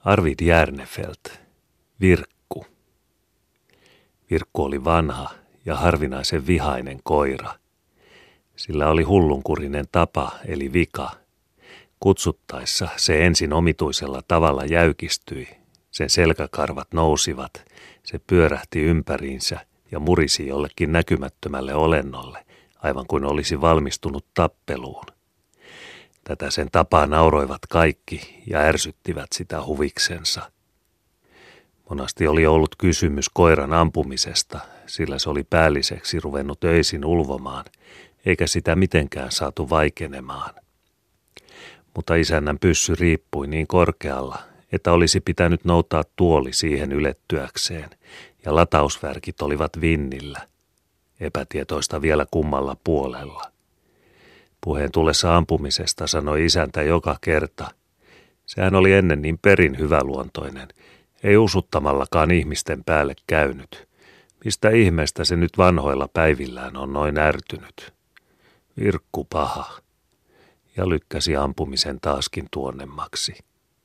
Arvid Järnefelt, Virkku. Virkku oli vanha ja harvinaisen vihainen koira. Sillä oli hullunkurinen tapa eli vika. Kutsuttaessa se ensin omituisella tavalla jäykistyi, sen selkäkarvat nousivat, se pyörähti ympäriinsä ja murisi jollekin näkymättömälle olennolle, aivan kuin olisi valmistunut tappeluun. Tätä sen tapaa nauroivat kaikki ja ärsyttivät sitä huviksensa. Monasti oli ollut kysymys koiran ampumisesta, sillä se oli päälliseksi ruvennut öisin ulvomaan, eikä sitä mitenkään saatu vaikenemaan. Mutta isännän pyssy riippui niin korkealla, että olisi pitänyt noutaa tuoli siihen ylettyäkseen, ja latausvärkit olivat vinnillä, epätietoista vielä kummalla puolella. Puheen tullessa ampumisesta sanoi isäntä joka kerta. Sehän oli ennen niin perin hyväluontoinen, ei usuttamallakaan ihmisten päälle käynyt. Mistä ihmeestä se nyt vanhoilla päivillään on noin ärtynyt? Virkku paha. Ja lykkäsi ampumisen taaskin tuonnemmaksi.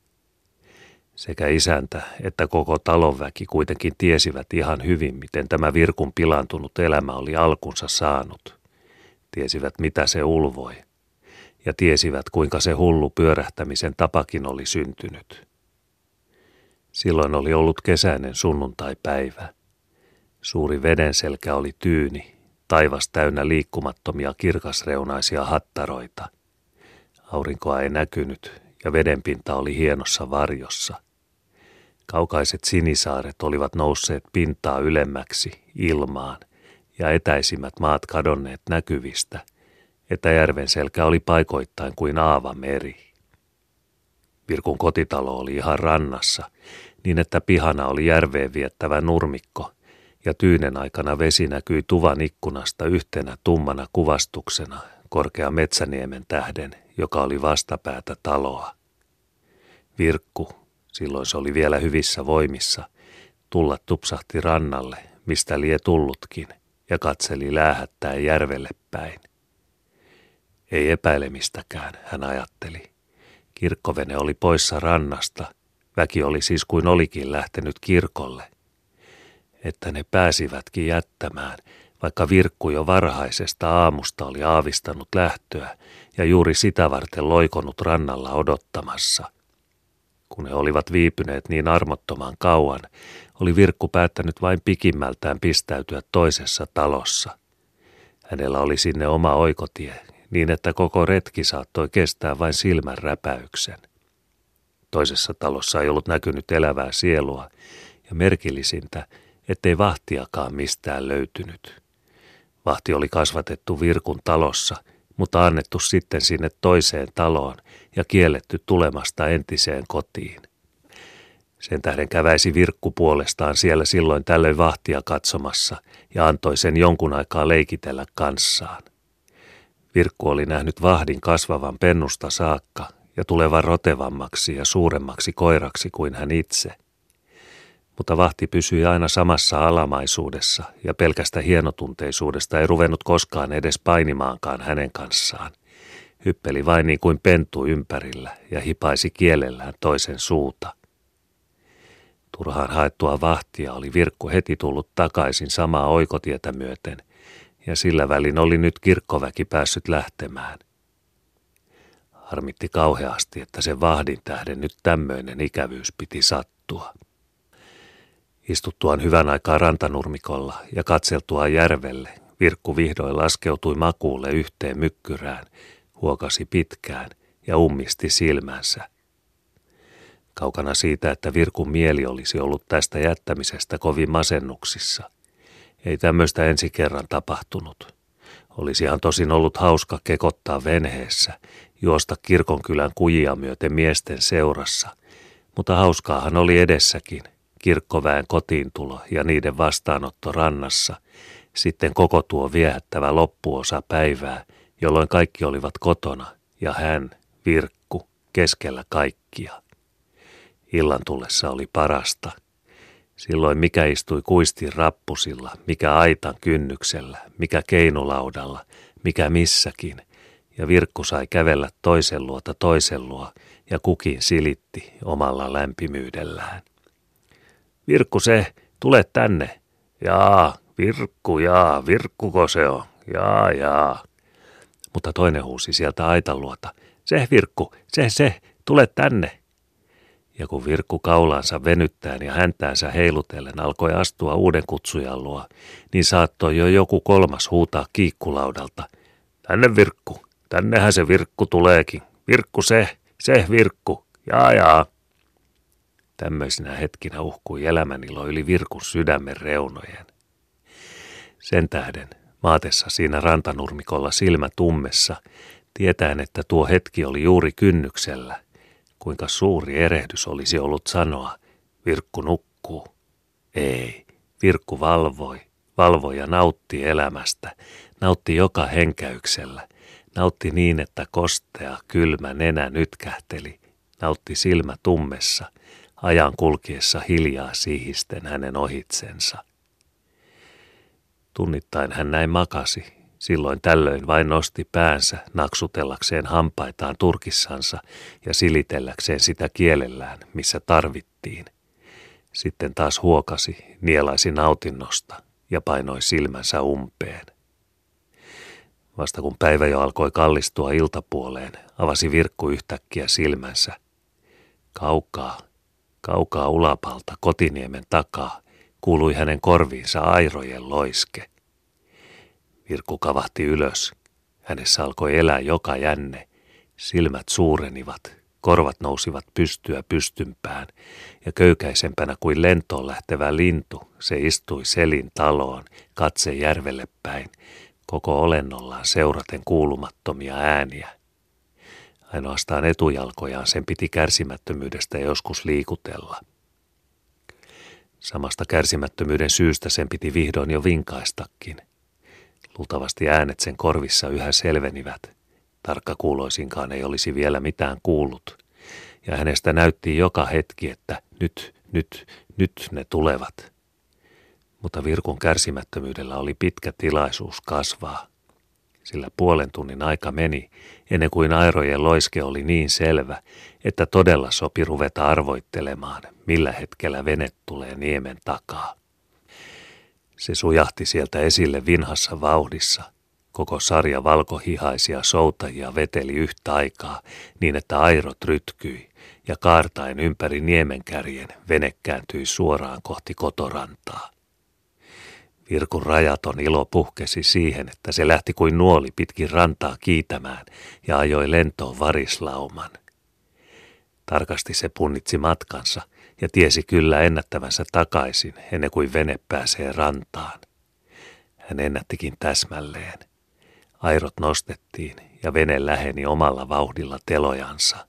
Sekä isäntä että koko talonväki kuitenkin tiesivät ihan hyvin, miten tämä Virkun pilaantunut elämä oli alkunsa saanut. Tiesivät, mitä se ulvoi. Ja tiesivät, kuinka se hullu pyörähtämisen tapakin oli syntynyt. Silloin oli ollut kesäinen sunnuntaipäivä. Suuri vedenselkä oli tyyni, taivas täynnä liikkumattomia kirkasreunaisia hattaroita. Aurinkoa ei näkynyt ja vedenpinta oli hienossa varjossa. Kaukaiset sinisaaret olivat nousseet pintaa ylemmäksi, ilmaan, ja etäisimmät maat kadonneet näkyvistä, että järven selkä oli paikoittain kuin aavameri. Virkun kotitalo oli ihan rannassa, niin että pihana oli järveen viettävä nurmikko, ja tyynen aikana vesi näkyi tuvan ikkunasta yhtenä tummana kuvastuksena korkea Metsäniemen tähden, joka oli vastapäätä taloa. Virkku, silloin se oli vielä hyvissä voimissa, tulla tupsahti rannalle, mistä lie tullutkin, ja katseli läähättäen järvelle päin. Ei epäilemistäkään, hän ajatteli. Kirkkovene oli poissa rannasta, väki oli siis kuin olikin lähtenyt kirkolle. Että ne pääsivätkin jättämään, vaikka Virkku jo varhaisesta aamusta oli aavistanut lähtöä ja juuri sitä varten loikonut rannalla odottamassa. Kun he olivat viipyneet niin armottoman kauan, oli Virkku päättänyt vain pikimmältään pistäytyä toisessa talossa. Hänellä oli sinne oma oikotie, niin että koko retki saattoi kestää vain silmän räpäyksen. Toisessa talossa ei ollut näkynyt elävää sielua, ja merkillisintä, ettei vahtiakaan mistään löytynyt. Vahti oli kasvatettu Virkun talossa, mutta annettu sitten sinne toiseen taloon ja kielletty tulemasta entiseen kotiin. Sen tähden käväisi Virkku puolestaan siellä silloin tällöin vahtia katsomassa ja antoi sen jonkun aikaa leikitellä kanssaan. Virkku oli nähnyt vahdin kasvavan pennusta saakka ja tulevan rotevammaksi ja suuremmaksi koiraksi kuin hän itse. Mutta vahti pysyi aina samassa alamaisuudessa ja pelkästä hienotunteisuudesta ei ruvennut koskaan edes painimaankaan hänen kanssaan. Hyppeli vain niin kuin pentu ympärillä ja hipaisi kielellään toisen suuta. Turhaan haettua vahtia oli Virkku heti tullut takaisin samaa oikotietä myöten, ja sillä välin oli nyt kirkkoväki päässyt lähtemään. Harmitti kauheasti, että sen vahdin tähden nyt tämmöinen ikävyys piti sattua. Istuttuaan hyvän aikaa rantanurmikolla ja katseltuaan järvelle, Virkku vihdoin laskeutui makuulle yhteen mykkyrään, huokasi pitkään ja ummisti silmänsä. Kaukana siitä, että Virkun mieli olisi ollut tästä jättämisestä kovin masennuksissa. Ei tämmöistä ensi kerran tapahtunut. Olisihan tosin ollut hauska kekottaa venheessä, juosta kirkonkylän kujia myöten miesten seurassa, mutta hauskaahan oli edessäkin. Kirkkoväen kotiintulo ja niiden vastaanotto rannassa, sitten koko tuo viehättävä loppuosa päivää, jolloin kaikki olivat kotona ja hän, Virkku, keskellä kaikkia. Illan tullessa oli parasta. Silloin mikä istui kuistin rappusilla, mikä aitan kynnyksellä, mikä keinulaudalla, mikä missäkin, ja Virkku sai kävellä toisen luo ja kukin silitti omalla lämpimyydellään. Virkku se, tule tänne. Jaa, Virkkuko se on? Jaa. Mutta toinen huusi sieltä aitan luota. Se Virkku, se, tule tänne. Ja kun Virkku kaulaansa venyttäen ja häntäänsä heilutellen alkoi astua uuden kutsujan luo, niin saattoi jo joku kolmas huutaa kiikkulaudalta. Tänne Virkku, tännehän se Virkku tuleekin. Virkku se Virkku, jaa. Tämmöisinä hetkinä uhkui elämänilo yli Virkun sydämen reunojen. Sen tähden, maatessa siinä rantanurmikolla silmä tummessa, tietäen, että tuo hetki oli juuri kynnyksellä, kuinka suuri erehdys olisi ollut sanoa, Virkku nukkuu. Ei, Virkku valvoi ja nautti elämästä, nautti joka henkäyksellä, nautti niin, että kostea, kylmä nenä nytkähteli, nautti silmä tummessa, ajan kulkiessa hiljaa siihisten hänen ohitsensa. Tunnittain hän näin makasi, silloin tällöin vain nosti päänsä naksutellakseen hampaitaan turkissansa ja silitelläkseen sitä kielellään, missä tarvittiin. Sitten taas huokasi, nielaisi nautinnosta ja painoi silmänsä umpeen. Vasta kun päivä jo alkoi kallistua iltapuoleen, avasi Virkku yhtäkkiä silmänsä. Kaukaa ulapalta Kotiniemen takaa kuului hänen korviinsa airojen loiske. Virkku kavahti ylös. Hänessä alkoi elää joka jänne. Silmät suurenivat, korvat nousivat pystyä pystympään, ja köykäisempänä kuin lentoon lähtevä lintu, se istui selin taloon, katse järvelle päin, koko olennollaan seuraten kuulumattomia ääniä. Ainoastaan etujalkojaan sen piti kärsimättömyydestä joskus liikutella. Samasta kärsimättömyyden syystä sen piti vihdoin jo vinkaistakin. Luultavasti äänet sen korvissa yhä selvenivät. Tarkkakuuloisinkaan ei olisi vielä mitään kuullut. Ja hänestä näytti joka hetki, että nyt ne tulevat. Mutta Virkun kärsimättömyydellä oli pitkä tilaisuus kasvaa. Sillä puolen tunnin aika meni, ennen kuin airojen loiske oli niin selvä, että todella sopi ruveta arvoittelemaan, millä hetkellä vene tulee niemen takaa. Se sujahti sieltä esille vinhassa vauhdissa. Koko sarja valkohihaisia soutajia veteli yhtä aikaa, niin että airot rytkyi, ja kaartaen ympäri niemenkärjen vene kääntyi suoraan kohti kotorantaa. Virkun rajaton ilo puhkesi siihen, että se lähti kuin nuoli pitkin rantaa kiitämään ja ajoi lentoon varislauman. Tarkasti se punnitsi matkansa ja tiesi kyllä ennättävänsä takaisin ennen kuin vene pääsee rantaan. Hän ennättikin täsmälleen. Airot nostettiin ja vene läheni omalla vauhdilla telojansa.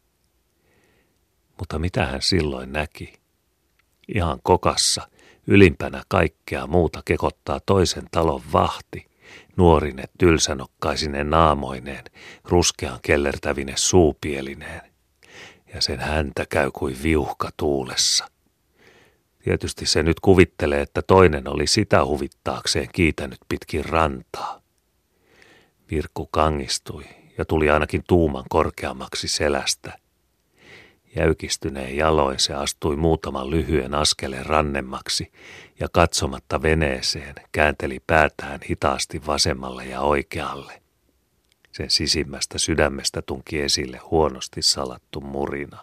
Mutta mitä hän silloin näki? Ihan kokassa, ylimpänä kaikkea muuta kekottaa toisen talon vahti, nuorine tylsänokkaisine naamoineen, ruskean kellertävine suupielineen. Ja sen häntä käy kuin viuhka tuulessa. Tietysti se nyt kuvittelee, että toinen oli sitä huvittaakseen kiitänyt pitkin rantaa. Virkku kangistui ja tuli ainakin tuuman korkeammaksi selästä. Jäykistyneen jaloin se astui muutaman lyhyen askeleen rannemmaksi ja katsomatta veneeseen käänteli päätään hitaasti vasemmalle ja oikealle. Sen sisimmästä sydämestä tunki esille huonosti salattu murina.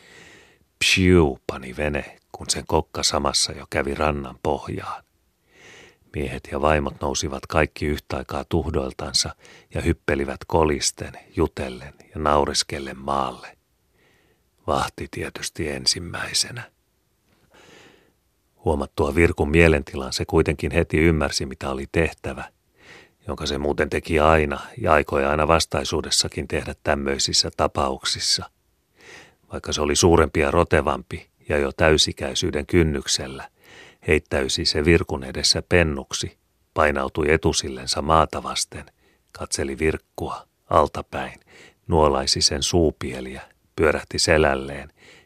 Psiu, pani vene, kun sen kokka samassa jo kävi rannan pohjaan. Miehet ja vaimot nousivat kaikki yhtä aikaa tuhdoiltansa ja hyppelivät kolisten, jutellen ja naureskellen maalle. Vahti tietysti ensimmäisenä. Huomattua Virkun mielentilan se kuitenkin heti ymmärsi, mitä oli tehtävä, jonka se muuten teki aina ja aikoi aina vastaisuudessakin tehdä tämmöisissä tapauksissa. Vaikka se oli suurempi ja rotevampi ja jo täysikäisyyden kynnyksellä, heittäysi se Virkun edessä pennuksi, painautui etusillensa maata vasten, katseli Virkkua altapäin, nuolaisi sen suupieliä, pyörähti selälleen,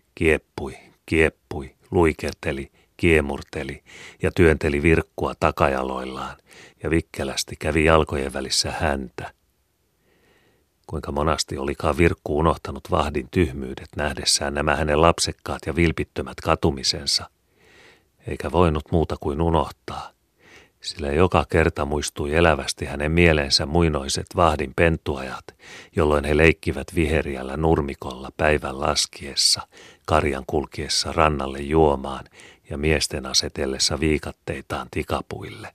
kieppui, luikerteli, kiemurteli ja työnteli Virkkua takajaloillaan ja vikkelästi kävi jalkojen välissä häntä. Kuinka monasti olikaan Virkku unohtanut vahdin tyhmyydet nähdessään nämä hänen lapsekkaat ja vilpittömät katumisensa, eikä voinut muuta kuin unohtaa, sillä joka kerta muistui elävästi hänen mieleensä muinoiset vahdin pentuajat, jolloin he leikkivät viheriällä nurmikolla päivän laskiessa, karjan kulkiessa rannalle juomaan ja miesten asetellessa viikatteitaan tikapuille.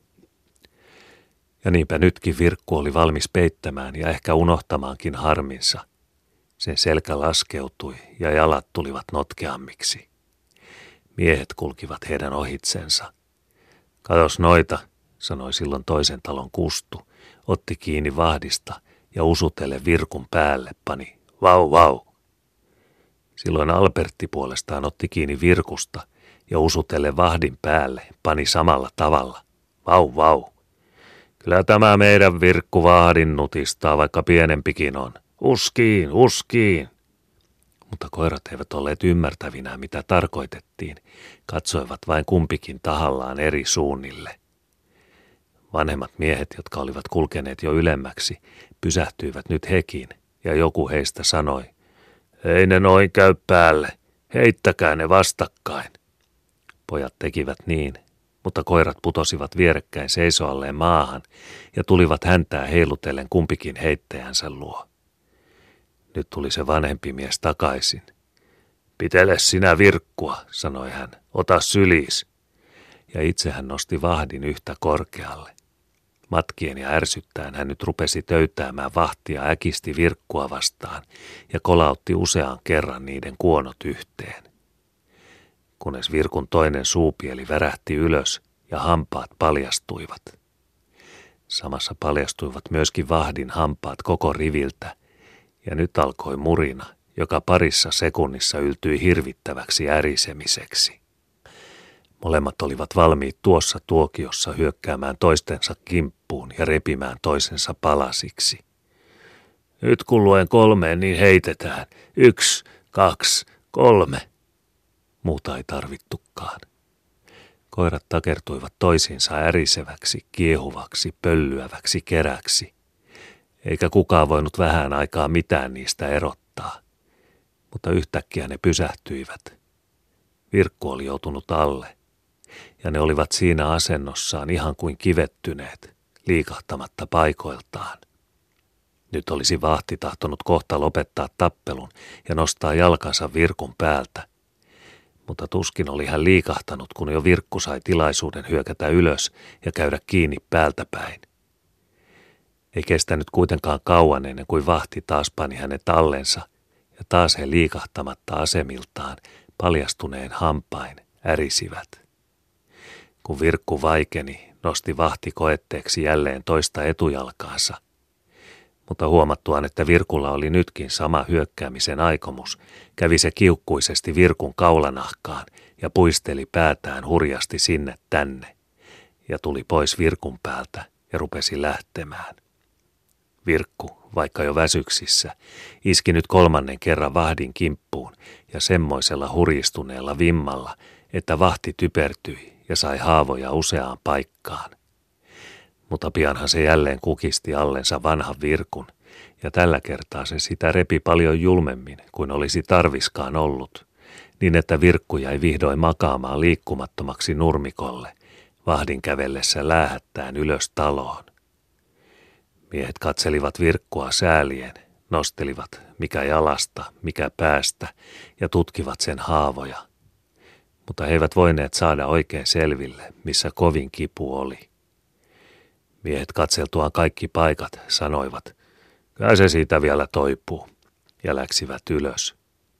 Ja niinpä nytkin Virkku oli valmis peittämään ja ehkä unohtamaankin harminsa. Sen selkä laskeutui ja jalat tulivat notkeammiksi. Miehet kulkivat heidän ohitsensa. Katos noita, sanoi silloin toisen talon Kustu, otti kiinni vahdista ja usutelle Virkun päälle pani vau vau. Silloin Albertti puolestaan otti kiinni Virkusta ja usutelle vahdin päälle pani samalla tavalla vau vau. Kyllä tämä meidän Virkku vahdin nutistaa, vaikka pienempikin on. Uskiin, uskiin. Mutta koirat eivät olleet ymmärtävinä, mitä tarkoitettiin. Katsoivat vain kumpikin tahallaan eri suunnille. Vanhemmat miehet, jotka olivat kulkeneet jo ylemmäksi, pysähtyivät nyt hekin, ja joku heistä sanoi, ei ne noin käy päälle, heittäkää ne vastakkain. Pojat tekivät niin, mutta koirat putosivat vierekkäin seisoalleen maahan ja tulivat häntää heilutellen kumpikin heittäjänsä luo. Nyt tuli se vanhempi mies takaisin. Pitele sinä Virkkua, sanoi hän, ota syliis. Ja itse hän nosti vahdin yhtä korkealle. Matkien ja ärsyttäen hän nyt rupesi töytäämään vahtia äkisti Virkkua vastaan ja kolautti usean kerran niiden kuonot yhteen. Kunnes Virkun toinen suupieli värähti ylös ja hampaat paljastuivat. Samassa paljastuivat myöskin vahdin hampaat koko riviltä, ja nyt alkoi murina, joka parissa sekunnissa yltyi hirvittäväksi ärisemiseksi. Molemmat olivat valmiit tuossa tuokiossa hyökkäämään toistensa kimppuun ja repimään toisensa palasiksi. Nyt kun luen 3, niin heitetään. 1, 2, 3. Muuta ei tarvittukaan. Koirat takertuivat toisiinsa äriseväksi, kiehuvaksi, pöllyäväksi keräksi. Eikä kukaan voinut vähän aikaa mitään niistä erottaa. Mutta yhtäkkiä ne pysähtyivät. Virkku oli joutunut alle, ja ne olivat siinä asennossaan ihan kuin kivettyneet, liikahtamatta paikoiltaan. Nyt olisi vahti tahtonut kohta lopettaa tappelun ja nostaa jalkansa Virkun päältä. Mutta tuskin oli hän liikahtanut, kun jo Virkku sai tilaisuuden hyökätä ylös ja käydä kiinni päältä päin. Ei kestänyt kuitenkaan kauan ennen kuin vahti taas pani hänet allensa, ja taas he liikahtamatta asemiltaan paljastuneen hampain ärisivät. Kun Virkku vaikeni, nosti vahti koetteeksi jälleen toista etujalkaansa. Mutta huomattuaan, että Virkulla oli nytkin sama hyökkäämisen aikomus, kävi se kiukkuisesti Virkun kaulanahkaan ja puisteli päätään hurjasti sinne tänne, ja tuli pois Virkun päältä ja rupesi lähtemään. Virkku, vaikka jo väsyksissä, iski nyt 3. kerran vahdin kimppuun ja semmoisella hurjistuneella vimmalla, että vahti typertyi ja sai haavoja useaan paikkaan. Mutta pianhan se jälleen kukisti allensa vanhan Virkun, ja tällä kertaa se sitä repi paljon julmemmin kuin olisi tarviskaan ollut, niin että Virkku jäi vihdoin makaamaan liikkumattomaksi nurmikolle, vahdin kävellessä läähättäen ylös taloon. Miehet katselivat Virkkua säälien, nostelivat mikä jalasta, mikä päästä ja tutkivat sen haavoja. Mutta he eivät voineet saada oikein selville, missä kovin kipu oli. Miehet katseltuaan kaikki paikat sanoivat, kai se siitä vielä toipuu, ja läksivät ylös.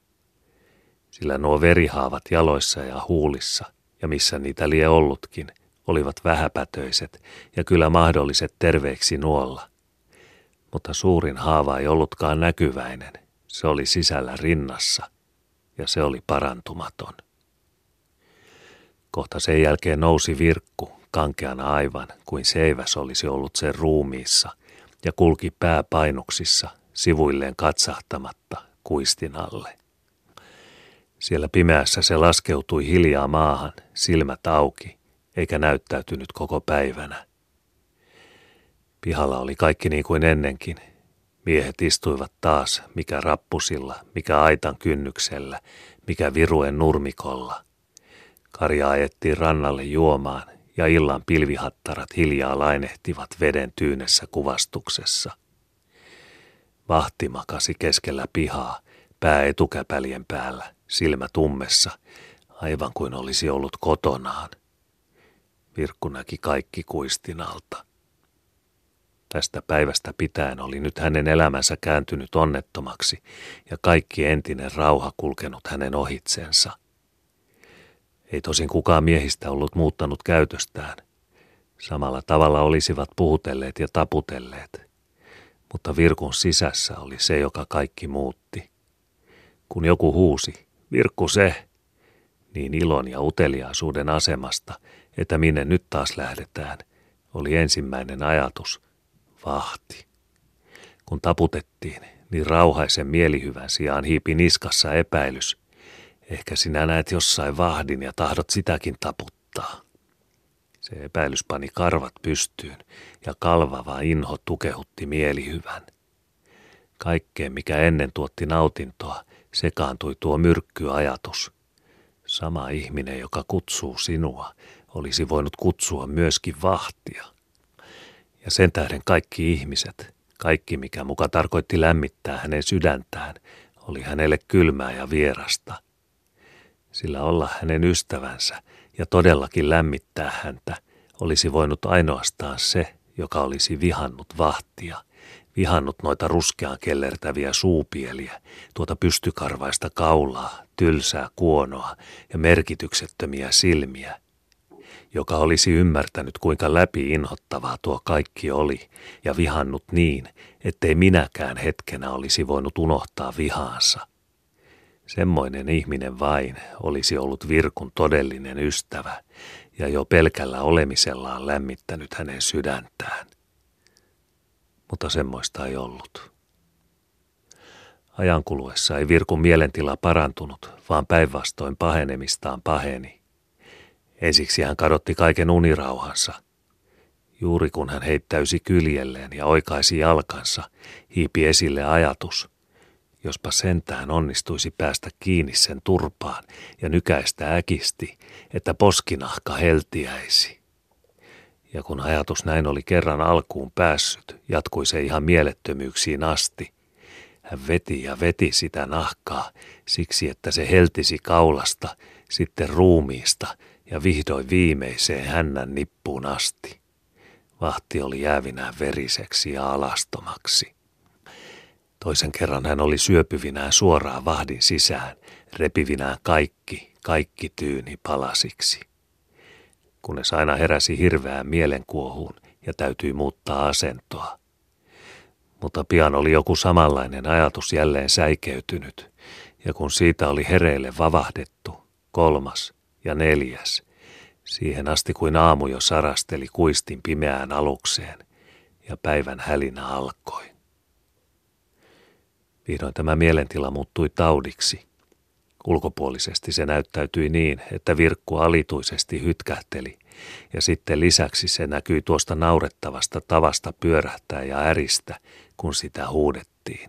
Sillä nuo verihaavat jaloissa ja huulissa, ja missä niitä lie ollutkin, olivat vähäpätöiset ja kyllä mahdolliset terveiksi nuolla. Mutta suurin haava ei ollutkaan näkyväinen, se oli sisällä rinnassa, ja se oli parantumaton. Kohta sen jälkeen nousi Virkku, kankeana aivan, kuin seiväs olisi ollut sen ruumiissa, ja kulki pääpainuksissa, sivuilleen katsahtamatta, kuistin alle. Siellä pimeässä se laskeutui hiljaa maahan, silmät auki, eikä näyttäytynyt koko päivänä. Pihalla oli kaikki niin kuin ennenkin. Miehet istuivat taas, mikä rappusilla, mikä aitan kynnyksellä, mikä viruen nurmikolla. Karja ajettiin rannalle juomaan ja illan pilvihattarat hiljaa lainehtivat veden tyynessä kuvastuksessa. Vahti makasi keskellä pihaa, pää etukäpälien päällä, silmät ummessa, aivan kuin olisi ollut kotonaan. Virkku näki kaikki kuistin alta. Tästä päivästä pitäen oli nyt hänen elämänsä kääntynyt onnettomaksi ja kaikki entinen rauha kulkenut hänen ohitsensa. Ei tosin kukaan miehistä ollut muuttanut käytöstään. Samalla tavalla olisivat puhutelleet ja taputelleet. Mutta Virkun sisässä oli se, joka kaikki muutti. Kun joku huusi, Virkku se, niin ilon ja uteliaisuuden asemasta, että minne nyt taas lähdetään, oli ensimmäinen ajatus, vahti. Kun taputettiin, niin rauhaisen mielihyvän sijaan hiipi niskassa epäilys. Ehkä sinä näet jossain vahdin ja tahdot sitäkin taputtaa. Se epäilys pani karvat pystyyn ja kalvava inho tukehutti mielihyvän. Kaikkeen, mikä ennen tuotti nautintoa, sekaantui tuo myrkkyajatus. Sama ihminen, joka kutsuu sinua, olisi voinut kutsua myöskin vahtia. Ja sen tähden kaikki ihmiset, kaikki mikä muka tarkoitti lämmittää hänen sydäntään, oli hänelle kylmää ja vierasta. Sillä olla hänen ystävänsä ja todellakin lämmittää häntä olisi voinut ainoastaan se, joka olisi vihannut vahtia, vihannut noita ruskeaan kellertäviä suupieliä, tuota pystykarvaista kaulaa, tylsää kuonoa ja merkityksettömiä silmiä, joka olisi ymmärtänyt, kuinka läpi-inhottavaa tuo kaikki oli, ja vihannut niin, ettei minäkään hetkenä olisi voinut unohtaa vihaansa. Semmoinen ihminen vain olisi ollut Virkun todellinen ystävä, ja jo pelkällä olemisellaan lämmittänyt hänen sydäntään. Mutta semmoista ei ollut. Ajan kuluessa ei Virkun mielentila parantunut, vaan päinvastoin pahenemistaan paheni. Ensiksi hän kadotti kaiken unirauhansa. Juuri kun hän heittäysi kyljelleen ja oikaisi jalkansa, hiipi esille ajatus, jospa sentään onnistuisi päästä kiinni sen turpaan ja nykäistä äkisti, että poskinahka heltiäisi. Ja kun ajatus näin oli kerran alkuun päässyt, jatkui se ihan mielettömyyksiin asti. Hän veti ja veti sitä nahkaa siksi, että se heltisi kaulasta, sitten ruumiista ja vihdoin viimeiseen hännän nippuun asti. Vahti oli jäävinään veriseksi ja alastomaksi. Toisen kerran hän oli syöpyvinään suoraan vahdin sisään, repivinään kaikki tyyni palasiksi. Kunnes aina heräsi hirveään mielenkuohuun ja täytyi muuttaa asentoa. Mutta pian oli joku samanlainen ajatus jälleen säikeytynyt, ja kun siitä oli hereille vavahdettu, 3. ja 4. siihen asti kuin aamu jo sarasteli kuistin pimeään alukseen, ja päivän hälinä alkoi. Vihdoin tämä mielentila muuttui taudiksi. Ulkopuolisesti se näyttäytyi niin, että Virkku alituisesti hytkähteli, ja sitten lisäksi se näkyi tuosta naurettavasta tavasta pyörähtää ja äristä, kun sitä huudettiin.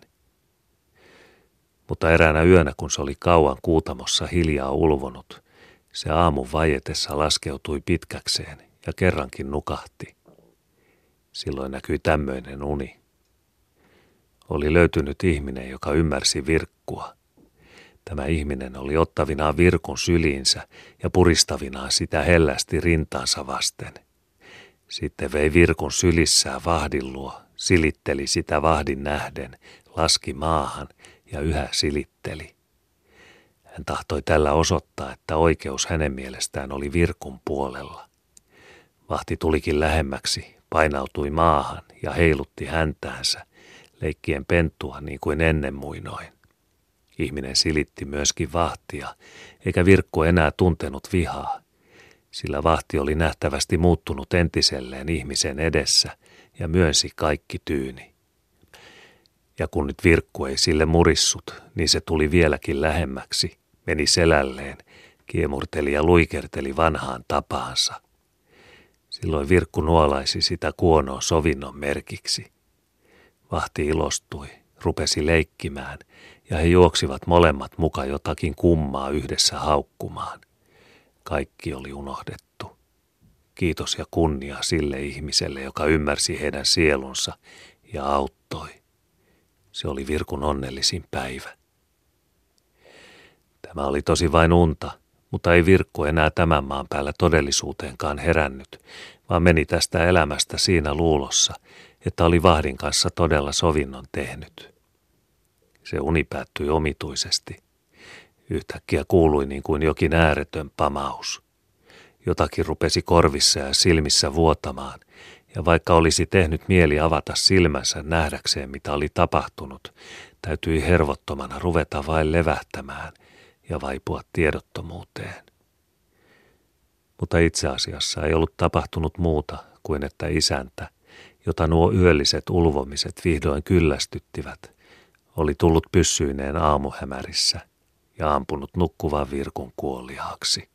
Mutta eräänä yönä, kun se oli kauan kuutamossa hiljaa ulvonut, se aamun vaietessa laskeutui pitkäkseen ja kerrankin nukahti. Silloin näkyi tämmöinen uni. Oli löytynyt ihminen, joka ymmärsi Virkkua. Tämä ihminen oli ottavinaan Virkun syliinsä ja puristavinaan sitä hellästi rintaansa vasten. Sitten vei Virkun sylissään vahdin luo, silitteli sitä vahdin nähden, laski maahan ja yhä silitteli. Hän tahtoi tällä osoittaa, että oikeus hänen mielestään oli Virkun puolella. Vahti tulikin lähemmäksi, painautui maahan ja heilutti häntäänsä, leikkien penttua niin kuin ennen muinoin. Ihminen silitti myöskin vahtia, eikä Virkku enää tuntenut vihaa, sillä vahti oli nähtävästi muuttunut entiselleen ihmisen edessä ja myönsi kaikki tyyni. Ja kun nyt Virkku ei sille murissut, niin se tuli vieläkin lähemmäksi, meni selälleen, kiemurteli ja luikerteli vanhaan tapaansa. Silloin Virkku nuolaisi sitä kuonoa sovinnon merkiksi. Vahti ilostui, rupesi leikkimään, ja he juoksivat molemmat muka jotakin kummaa yhdessä haukkumaan. Kaikki oli unohdettu. Kiitos ja kunnia sille ihmiselle, joka ymmärsi heidän sielunsa ja auttoi. Se oli Virkun onnellisin päivä. Tämä oli tosi vain unta, mutta ei Virkku enää tämän maan päällä todellisuuteenkaan herännyt, vaan meni tästä elämästä siinä luulossa, että oli vahdin kanssa todella sovinnon tehnyt. Se uni päättyi omituisesti. Yhtäkkiä kuului niin kuin jokin ääretön pamaus. Jotakin rupesi korvissa ja silmissä vuotamaan, ja vaikka olisi tehnyt mieli avata silmänsä nähdäkseen, mitä oli tapahtunut, täytyi hervottomana ruveta vain levähtämään ja vaipua tiedottomuuteen. Mutta itse asiassa ei ollut tapahtunut muuta kuin että isäntä, jota nuo yölliset ulvomiset vihdoin kyllästyttivät, oli tullut pyssyineen aamuhämärissä ja ampunut nukkuvan Virkun kuoliaaksi.